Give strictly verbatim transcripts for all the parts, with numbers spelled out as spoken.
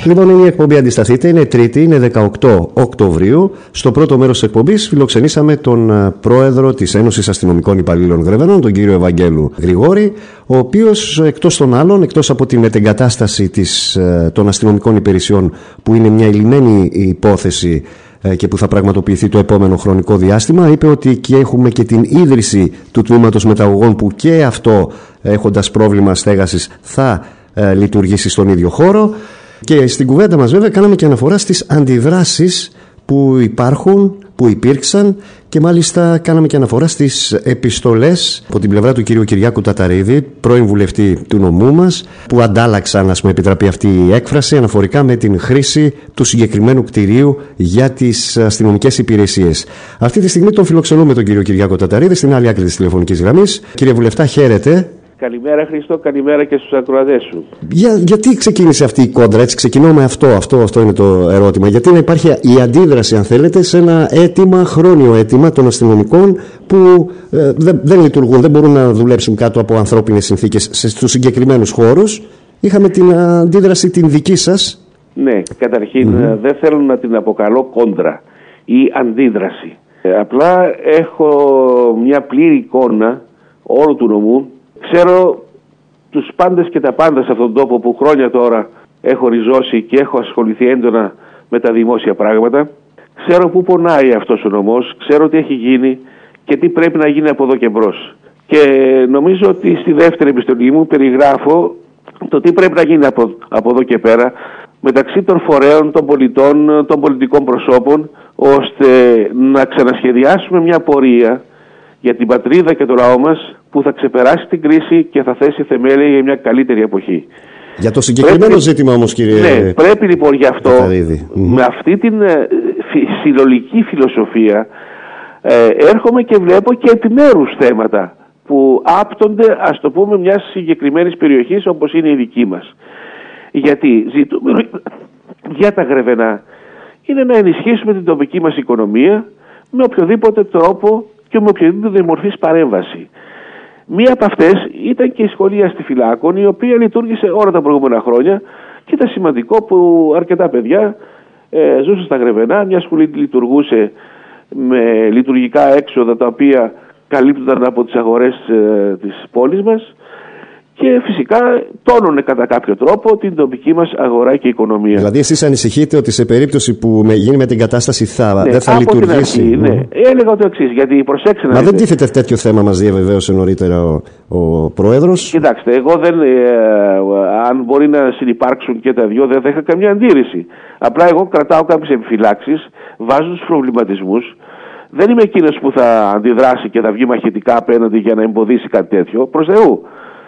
Λοιπόν, είναι η εκπομπή Αντισταθείτε, είναι Τρίτη, είναι δεκαοκτώ Οκτωβρίου. Στο πρώτο μέρος της εκπομπής φιλοξενήσαμε τον πρόεδρο της Ένωσης Αστυνομικών Υπαλλήλων Γρεβενών, τον κύριο Ευαγγέλου Γρηγόρη, ο οποίος εκτός των άλλων, εκτός από την μετεγκατάσταση της, των αστυνομικών υπηρεσιών, που είναι μια ηλυμένη υπόθεση και που θα πραγματοποιηθεί το επόμενο χρονικό διάστημα, είπε ότι και έχουμε και την ίδρυση του τμήματος μεταγωγών, που και αυτό, έχοντας πρόβλημα στέγασης, θα ε, λειτουργήσει στον ίδιο χώρο. Και στην κουβέντα μας βέβαια κάναμε και αναφορά στις αντιδράσεις που υπάρχουν, που υπήρξαν, και μάλιστα κάναμε και αναφορά στις επιστολές από την πλευρά του κυρίου Κυριάκου Ταταρίδη, πρώην βουλευτή του νομού μας, που αντάλλαξαν, ας πούμε, επιτραπεί αυτή η έκφραση, αναφορικά με την χρήση του συγκεκριμένου κτηρίου για τις αστυνομικές υπηρεσίες. Αυτή τη στιγμή τον φιλοξενούμε τον κύριο Κυριάκο Ταταρίδη στην άλλη άκρη της τηλεφωνικής γραμμής. Κύριε Βουλευτά, χαίρετε. Καλημέρα Χριστό, καλημέρα και στους ακροατές σου. Για, γιατί ξεκίνησε αυτή η κόντρα, έτσι, ξεκινώ με αυτό, αυτό, αυτό είναι το ερώτημα. Γιατί να υπάρχει η αντίδραση, αν θέλετε, σε ένα αίτημα, χρόνιο αίτημα των αστυνομικών που ε, δεν, δεν λειτουργούν, δεν μπορούν να δουλέψουν κάτω από ανθρώπινες συνθήκες στους συγκεκριμένους χώρους. Είχαμε την αντίδραση την δική σας. Ναι, καταρχήν mm-hmm. δεν θέλω να την αποκαλώ κόντρα ή αντίδραση. Ε, απλά έχω μια πλήρη εικόνα όλου του νομού. Ξέρω τους πάντες και τα πάντα σε αυτόν τον τόπο που χρόνια τώρα έχω ριζώσει και έχω ασχοληθεί έντονα με τα δημόσια πράγματα. Ξέρω πού πονάει αυτός ο νομός, ξέρω τι έχει γίνει και τι πρέπει να γίνει από εδώ και μπρος. Και νομίζω ότι στη δεύτερη επιστολή μου περιγράφω το τι πρέπει να γίνει από, από εδώ και πέρα μεταξύ των φορέων, των πολιτών, των πολιτικών προσώπων, ώστε να ξανασχεδιάσουμε μια πορεία για την πατρίδα και το λαό μας που θα ξεπεράσει την κρίση και θα θέσει θεμέλια για μια καλύτερη εποχή. Για το συγκεκριμένο πρέπει... ζήτημα όμως, κύριε... Ναι, πρέπει λοιπόν γι' αυτό με αυτή την ε, φι, συλλογική φιλοσοφία ε, έρχομαι και βλέπω και επιμέρους θέματα που άπτονται, ας το πούμε, μιας συγκεκριμένης περιοχής όπως είναι η δική μας. Γιατί ζητούμε για τα Γρεβενά είναι να ενισχύσουμε την τοπική μας οικονομία με οποιοδήποτε τρόπο και με οποιοδήποτε μορφής παρέμβαση. Μία από αυτές ήταν και η σχολεία στη Φυλάκων, η οποία λειτουργήσε όλα τα προηγούμενα χρόνια και ήταν σημαντικό που αρκετά παιδιά ε, ζούσαν στα Γρεβενά. Μια σχολή λειτουργούσε με λειτουργικά έξοδα τα οποία καλύπτονταν από τις αγορές ε, της πόλης μας και φυσικά τόνωνε κατά κάποιο τρόπο την τοπική μας αγορά και οικονομία. Δηλαδή εσείς ανησυχείτε ότι σε περίπτωση που με, γίνει με την κατάσταση θα, ναι, δεν θα λειτουργήσει. Αρχή, ναι. Έλεγα το εξής, γιατί προσέξτε να Μα δείτε. δεν τίθεται τέτοιο θέμα, μας διαβεβαίωσε νωρίτερα ο, ο Πρόεδρος. Κοιτάξτε, εγώ δεν, ε, αν μπορεί να συνυπάρξουν και τα δυο, δεν θα είχα καμιά αντίρρηση. Απλά εγώ κρατάω κάποιες επιφυλάξεις, βάζω τους προβληματισμούς. Δεν είμαι εκείνος που θα αντιδράσει και θα βγει μαχητικά απέναντι για να εμποδίσει κάτι τέτοιο. Προς Θεού.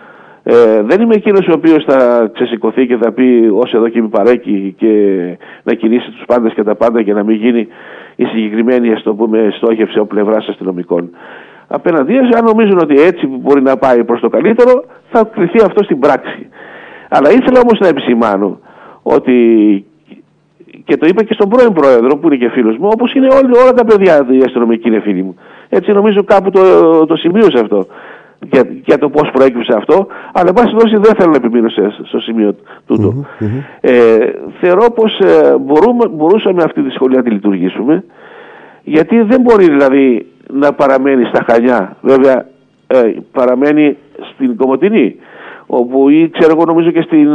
Ε, δεν είμαι εκείνος ο οποίος θα ξεσηκωθεί και θα πει ως εδώ και μη παρέκει και να κινήσει τους πάντες και τα πάντα για να μην γίνει η συγκεκριμένη, ας το πούμε, στόχευση από πλευράς αστυνομικών. Απέναντίας, αν νομίζουν ότι έτσι μπορεί να πάει προς το καλύτερο, θα κριθεί αυτό στην πράξη. Αλλά ήθελα όμως να επισημάνω ότι, και το είπα και στον πρώην πρόεδρο που είναι και φίλος μου, όπως είναι όλοι, όλα τα παιδιά οι αστυνομικοί είναι φίλοι μου. Έτσι νομίζω κάπου το, το σημείωσα αυτό. Για, για το πώς προέκυψε αυτό, αλλά εν πάση περιπτώσει δεν θέλω να επιμείνω στο σημείο τούτο. Mm-hmm, mm-hmm. Ε, θεωρώ πως ε, μπορούμε, μπορούσαμε αυτή τη σχολεία να τη λειτουργήσουμε, γιατί δεν μπορεί δηλαδή να παραμένει στα Χανιά, βέβαια ε, παραμένει στην Κομοτηνή, όπου ή ξέρω εγώ νομίζω και στην,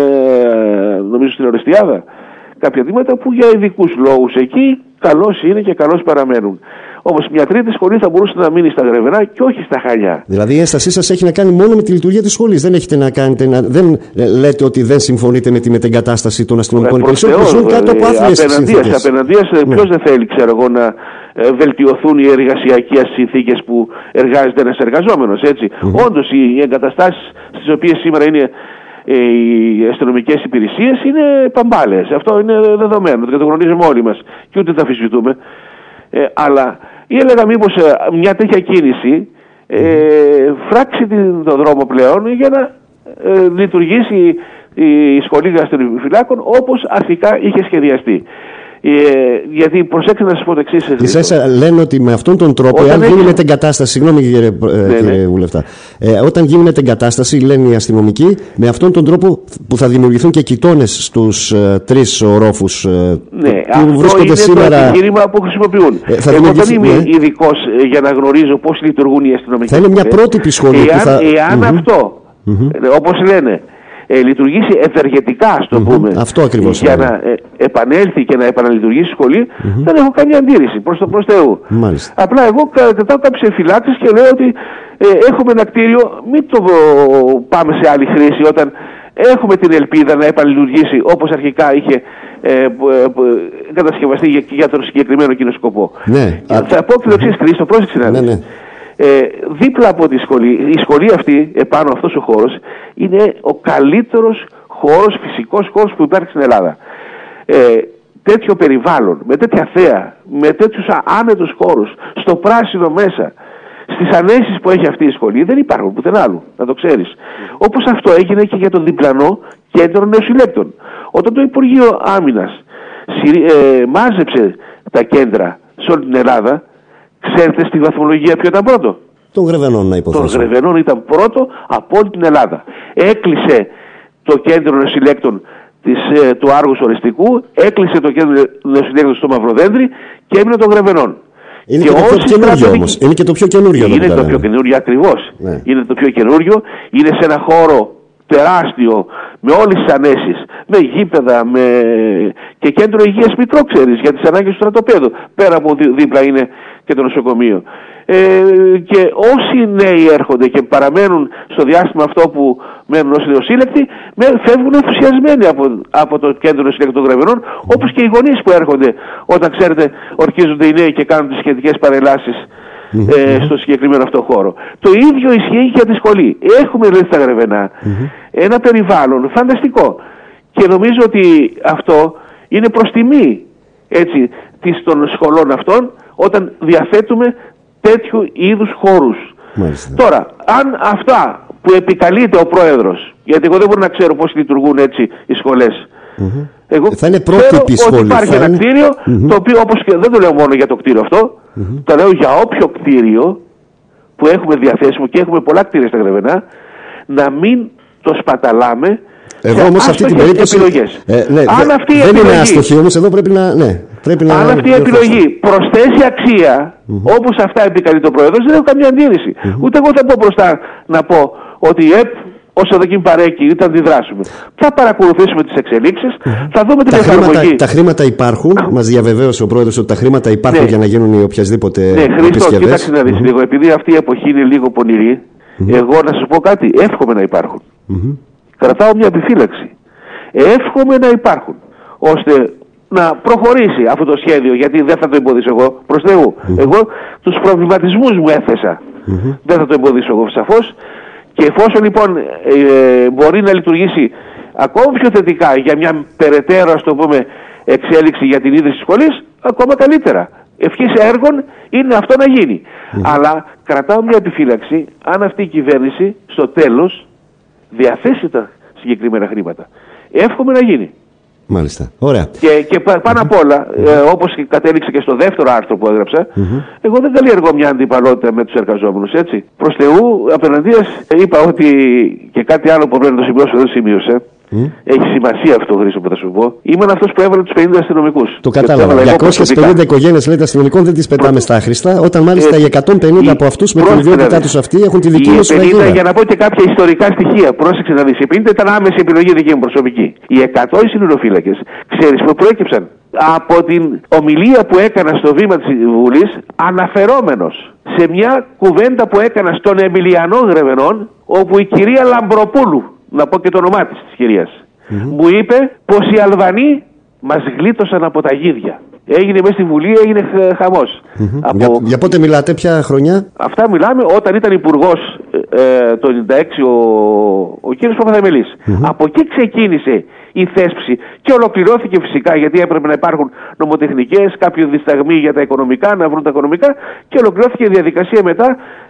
ε, νομίζω στην Ορεστιάδα, κάποια τμήματα που για ειδικούς λόγους εκεί καλώς είναι και καλώς παραμένουν. Όμως μια τρίτη σχολή θα μπορούσε να μείνει στα Γρεβενά και όχι στα Χανιά. Δηλαδή η ένστασή σας έχει να κάνει μόνο με τη λειτουργία της σχολής. Δεν έχετε να κάνετε, να, δεν λέτε ότι δεν συμφωνείτε με τη μετεγκατάσταση των αστυνομικών υπηρεσιών που ζουν κάτω από άθλιες συνθήκες. Απέναντίας, ναι. Ποιος δεν θέλει, ξέρω εγώ, να ε, βελτιωθούν οι εργασιακές συνθήκες που εργάζεται ένας εργαζόμενος, έτσι. Mm-hmm. Όντως οι εγκαταστάσεις στις οποίες σήμερα είναι ε, οι αστυνομικές υπηρεσίες είναι παμπάλες. Αυτό είναι δεδομένο και το γνωρίζουμε όλοι μας και ούτε τα αμφισβητούμε. Ε, αλλά ή έλεγα μήπως ε, μια τέτοια κίνηση ε, φράξει τον δρόμο πλέον για να ε, λειτουργήσει η, η σχολή αστυνομικών φυλάκων όπως αρχικά είχε σχεδιαστεί. Ε, γιατί προσέξτε να σας πω το εξής. Ίσα-ίσα λένε ότι με αυτόν τον τρόπο, όταν έχει... γίνεται εγκατάσταση, συγγνώμη κύριε, ναι, κύριε ναι. Βουλευτά, ε, όταν γίνεται εγκατάσταση, λένε οι αστυνομικοί, με αυτόν τον τρόπο που θα δημιουργηθούν και κοιτώνες στους ε, τρεις ορόφους ε, ναι, που αυτό βρίσκονται είναι σήμερα. Το επιχείρημα που χρησιμοποιούν. Ε, Εγώ δεν είμαι ναι. ειδικός ε, για να γνωρίζω πώς λειτουργούν οι αστυνομικοί. Θα είναι μια πρότυπη σχολή. Εάν, που θα... εάν mm-hmm. αυτό, mm-hmm. όπως λένε, Ε, λειτουργήσει ευεργετικά, ας το mm-hmm. πούμε, αυτό ακριβώς, για να ε, επανέλθει και να επαναλειτουργήσει η σχολή, mm-hmm. δεν έχω καμία αντίρρηση προς το προς Θεού. Μάλιστα. Απλά εγώ κρατάω κάποιες εμφυλάξεις και λέω ότι ε, έχουμε ένα κτίριο, μην το πάμε σε άλλη χρήση όταν έχουμε την ελπίδα να επαναλειτουργήσει όπως αρχικά είχε ε, ε, κατασκευαστεί για, για τον συγκεκριμένο κοινό σκοπό. Ναι. Θα πω και το εξής, Χρήστο, πρόσεξε να δεις. Ε, δίπλα από τη σχολή, η σχολή αυτή, επάνω αυτός ο χώρος, είναι ο καλύτερος χώρος, φυσικός χώρος που υπάρχει στην Ελλάδα. Ε, τέτοιο περιβάλλον, με τέτοια θέα, με τέτοιους άνετους χώρους, στο πράσινο μέσα, στις ανέσεις που έχει αυτή η σχολή, δεν υπάρχουν πουθενά άλλου, να το ξέρεις. Mm. Όπως αυτό έγινε και για το διπλανό κέντρο νεοσυλλέκτων. Όταν το Υπουργείο Άμυνας ε, μάζεψε τα κέντρα σε όλη την Ελλάδα, ξέρετε στη βαθμολογία ποιο ήταν πρώτο? Των Γρεβενών, να υποθέσω. Των Γρεβενών ήταν πρώτο από όλη την Ελλάδα. Έκλεισε το κέντρο νεοσυλλέκτων της, ε, του Άργους Οριστικού, έκλεισε το κέντρο νεοσυλλέκτων στο Μαυροδέντρι και έμεινε των Γρεβενών. Είναι και, και το πιο καινούριο όμως. Είναι και το πιο καινούριο. Είναι το πιο καινούριο ακριβώς. Ναι. Είναι το πιο καινούριο. Είναι σε ένα χώρο τεράστιο, με όλες τις ανέσεις, με γήπεδα, με... και κέντρο υγείας Μητρό, ξέρεις, για τις ανάγκες του στρατοπέδου. Πέρα από δί, δίπλα είναι και το νοσοκομείο. Ε, και όσοι νέοι έρχονται και παραμένουν στο διάστημα αυτό που μένουν ως νεοσύλλεκτοι, φεύγουν ενθουσιασμένοι από, από το κέντρο νεοσύλλεκτων των Γρεβενών, mm. όπως και οι γονείς που έρχονται όταν, ξέρετε, ορκίζονται οι νέοι και κάνουν τις σχετικές παρελάσεις mm-hmm. ε, στο συγκεκριμένο αυτό χώρο. Το ίδιο ισχύει και για τη σχολή. Έχουμε δηλαδή στα Γρεβενά mm-hmm. ένα περιβάλλον φανταστικό και νομίζω ότι αυτό είναι προς τιμή, έτσι, της, των σχολών αυτών, όταν διαθέτουμε τέτοιου είδους χώρους. Μάλιστα. Τώρα, αν αυτά που επικαλείται ο πρόεδρος, γιατί εγώ δεν μπορώ να ξέρω πώς λειτουργούν έτσι οι σχολές, mm-hmm. εγώ θα είναι ξέρω σχολή, ότι υπάρχει ένα είναι... κτίριο mm-hmm. το οποίο, όπως και δεν το λέω μόνο για το κτίριο αυτό, mm-hmm. το λέω για όποιο κτίριο που έχουμε διαθέσιμο, και έχουμε πολλά κτίρια στα Γρεβενά, να μην το σπαταλάμε. Εδώ όμως αυτή την περίπτωση ε, ναι, αν αυτή δεν επιλογή, είναι άστοχη, όμως εδώ πρέπει να, ναι, πρέπει να... Αν αυτή η επιλογή προσθέσει αξία, mm-hmm. όπως αυτά επικαλεί το Πρόεδρος, δεν έχω καμία αντίρρηση. Mm-hmm. Ούτε εγώ θα πω μπροστά να πω ότι επ, όσο δοκίμη παρέκει, ή θα αντιδράσουμε. Θα παρακολουθήσουμε τις εξελίξεις, mm-hmm. θα δούμε την τα εφαρμογή. Χρήματα, τα χρήματα υπάρχουν, μας διαβεβαίωσε ο Πρόεδρος ότι τα χρήματα υπάρχουν ναι. για να γίνουν οι οποιασδήποτε ναι, επισκευές. Χρήστο, κοίταξε να δεις mm-hmm. λίγο, επειδή αυτή η εποχή είναι λίγο πονηρή, mm-hmm. εγώ να σου πω κάτι, εύχομαι να υπάρχουν. Mm-hmm. Κρατάω μια επιφύλαξη. Εύχομαι να υπάρχουν, ώστε να προχωρήσει αυτό το σχέδιο, γιατί δεν θα το εμποδίσω εγώ, προς Θεού. Mm-hmm. Εγώ τους προβληματισμούς μου έθεσα. Mm-hmm. Δεν θα το εμποδίσω εγώ, σαφώς. Και εφόσον λοιπόν ε, μπορεί να λειτουργήσει ακόμη πιο θετικά για μια περαιτέρω, ας το πούμε, εξέλιξη για την ίδρυση της σχολής, ακόμα καλύτερα. Ευχής έργων είναι αυτό να γίνει. Mm-hmm. Αλλά κρατάω μια επιφύλαξη, αν αυτή η κυβέρνηση στο τέλος διαθέσει τα συγκεκριμένα χρήματα. Εύχομαι να γίνει. Μάλιστα. Ωραία. Και, και πάνω mm-hmm. απ' όλα, mm-hmm. ε, όπως κατέληξε και στο δεύτερο άρθρο που έγραψα, mm-hmm. εγώ δεν καλλιεργώ μια αντιπαλότητα με τους εργαζόμενους, έτσι. Προς Θεού, απέναντίας, είπα ότι και κάτι άλλο που πρέπει να το σημειώσω, δεν το σημείωσε. Mm. Έχει σημασία αυτό, Χρήστο, που θα σου πω. Ήμουν αυτός που έβαλε τους πενήντα αστυνομικούς. Το κατάλαβα. διακόσιες πενήντα οικογένειες, λέτε, αστυνομικών δεν τις πετάμε στα άχρηστα, όταν μάλιστα ε, οι εκατόν πενήντα από αυτούς με την ιδιότητά τους αυτή έχουν τη δική μου σφαγίδα. Για να πω και κάποια ιστορικά στοιχεία, πρόσεξε να δεις. Οι πενήντα ήταν άμεση επιλογή δική μου προσωπική. Οι εκατό οι συνουροφύλακες, ξέρεις που προέκυψαν? Από την ομιλία που έκανα στο βήμα της Βουλής, αναφερόμενος σε μια κουβέντα που έκανα στον Εμιλιανό Γρεβενών, όπου η κυρία Λαμπροπούλου, να πω και το όνομά της της κυρίας, mm-hmm. μου είπε πως οι Αλβανοί μας γλίτωσαν από τα γίδια. Έγινε μέσα στη Βουλή, έγινε χαμός. Mm-hmm. Από... Για, για πότε μιλάτε, ποια χρονιά? Αυτά μιλάμε όταν ήταν υπουργός ε, το ενενήντα έξι ο, ο κύριος Παπαδεμελής. Mm-hmm. Από εκεί ξεκίνησε η θέσπιση και ολοκληρώθηκε φυσικά, γιατί έπρεπε να υπάρχουν νομοτεχνικές, κάποιοι δισταγμοί για τα οικονομικά, να βρουν τα οικονομικά, και ολοκληρώθηκε η διαδικασία μετά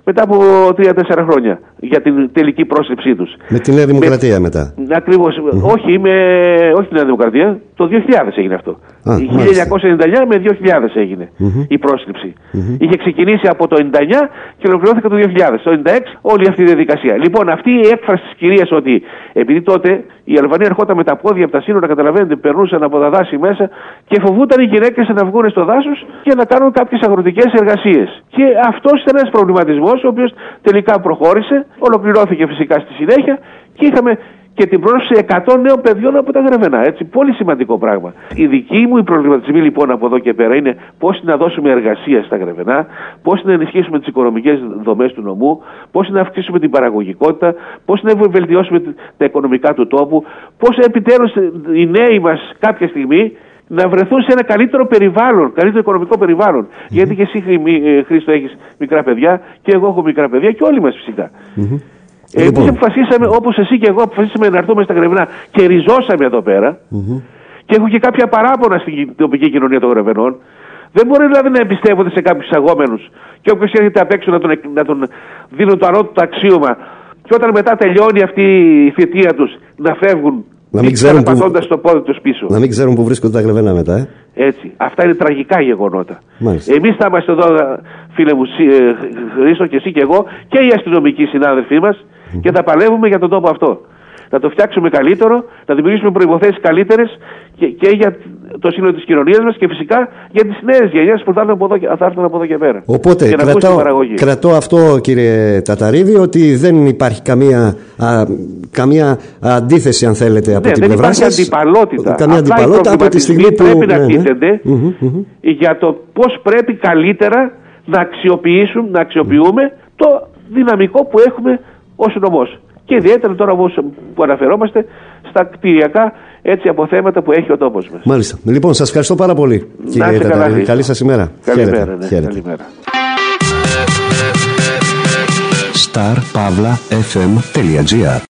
μετά από τρία τέσσερα χρόνια για την τελική πρόσληψή τους. Με τη Νέα Δημοκρατία με... μετά. Ακριβώς. Mm-hmm. Όχι, με... όχι τη Νέα Δημοκρατία. Το δύο χιλιάδες έγινε αυτό. Ah, χίλια εννιακόσια ενενήντα εννιά με δύο χιλιάδες έγινε mm-hmm. η πρόσληψη. Mm-hmm. Είχε ξεκινήσει από το ενενήντα εννιά και ολοκληρώθηκε το δύο χιλιάδες. Το ενενήντα έξι όλη αυτή η διαδικασία. Λοιπόν, αυτή η έκφραση της κυρίας ότι επειδή τότε η Αλβανία ερχόταν με τα πόδια από τα σύνορα, καταλαβαίνετε, περνούσαν από τα δάση μέσα και φοβούταν οι γυναίκες να βγουν στο δάσος και να κάνουν κάποιες αγροτικές εργασίες. Και αυτός ήταν ένας προβληματισμός, ο οποίος τελικά προχώρησε, ολοκληρώθηκε φυσικά στη συνέχεια και είχαμε και την πρόσληψη εκατό νέων παιδιών από τα Γρεβενά. Έτσι, πολύ σημαντικό πράγμα. Οι δικοί μου οι προβληματισμοί λοιπόν από εδώ και πέρα είναι πώς να δώσουμε εργασία στα Γρεβενά, πώς να ενισχύσουμε τις οικονομικές δομές του νομού, πώς να αυξήσουμε την παραγωγικότητα, πώς να βελτιώσουμε τα οικονομικά του τόπου, πώς επιτέλους οι νέοι μας κάποια στιγμή να βρεθούν σε ένα καλύτερο περιβάλλον, καλύτερο οικονομικό περιβάλλον. Mm-hmm. Γιατί και εσύ, Χρήστο, έχεις μικρά παιδιά και εγώ έχω μικρά παιδιά και όλοι μας φυσικά. Mm-hmm. Εμείς λοιπόν. αποφασίσαμε, όπως εσύ και εγώ, αποφασίσαμε να έρθουμε στα Γρεβενά και ριζώσαμε εδώ πέρα. Mm-hmm. Και έχω και κάποια παράπονα στην τοπική κοινωνία των Γρεβενών. Δεν μπορεί δηλαδή να εμπιστεύονται σε κάποιους εισαγόμενους και όποιος έρχεται απ' έξω να τον, να τον δίνουν το ανώτατο αξίωμα. Και όταν μετά τελειώνει αυτή η θητεία τους να φεύγουν. Να μην, ξέρουν που... το πόδι τους πίσω. να μην ξέρουν που βρίσκονται τα Γρεβενά μετά. Ε? Έτσι. Αυτά είναι τραγικά γεγονότα. Εμείς θα είμαστε εδώ, φίλε μου, Χρήστο, και εσύ και εγώ και οι αστυνομικοί συνάδελφοί μας mm-hmm. και θα παλεύουμε για τον τόπο αυτό. Να το φτιάξουμε καλύτερο, να δημιουργήσουμε προϋποθέσεις καλύτερες και, και για το σύνολο της κοινωνίας μας και φυσικά για τις νέες γενιές που θα έρθουν από εδώ, θα έρθουν από εδώ και πέρα. Οπότε και κρατώ, κρατώ αυτό, κύριε Ταταρίδη, ότι δεν υπάρχει καμία, α, καμία αντίθεση, αν θέλετε, από ναι, την πλευρά σας. Δεν υπάρχει αντιπαλότητα. Καμία αντιπαλότητα από τη στιγμή που πρέπει να τίθενται ναι, ναι. mm-hmm. για το πώς πρέπει καλύτερα να αξιοποιήσουν, να αξιοποιούμε το δυναμικό που έχουμε ως νομός. Και ιδιαίτερα τώρα που αναφερόμαστε στα κτηριακά έτσι αποθέματα που έχει ο τόπος μας. Μάλιστα. Λοιπόν, σας ευχαριστώ πάρα πολύ, κύριε Ταταρίδη. Καλή σας ημέρα. Καλημέρα. Ναι. Καλημέρα. star pavla f m τελεία g r